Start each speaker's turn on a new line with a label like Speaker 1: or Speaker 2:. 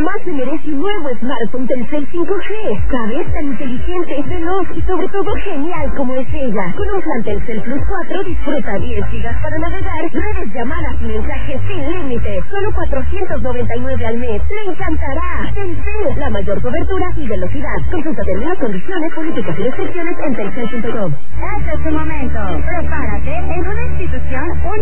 Speaker 1: mamá se merece un nuevo smartphone Telcel 5G. ¿Sabes? Tan inteligente, veloz y sobre todo genial como es ella. Con un plan Telcel Plus 4 disfruta 10 gigas para navegar, 9 llamadas y mensajes sin límite. Solo 499 al mes. ¡Le encantará! Telcel, la mayor cobertura y velocidad. Consulta términos, condiciones, políticas y restricciones en telcel.com.
Speaker 2: Este es tu momento. Prepárate en una institución